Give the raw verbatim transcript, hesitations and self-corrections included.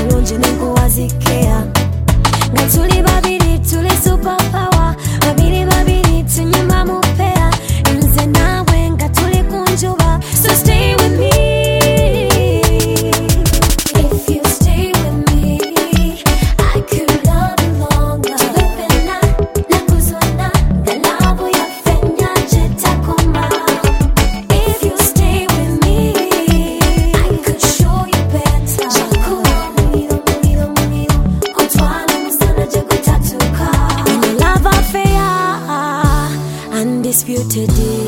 bulungi nenkuwazikea nga tuli babiri tuli superpower babiri babiri tunyuma mu pair nze nawe nga tuli ku njuba so stay with me if you stay with me I could love you longer tulipenda na kuzwana galabu ya fenya jetakoma if you stay with me I could show you better chakula muliro muliro muliro kutwala musana jekutatuka in a love affair undisputed.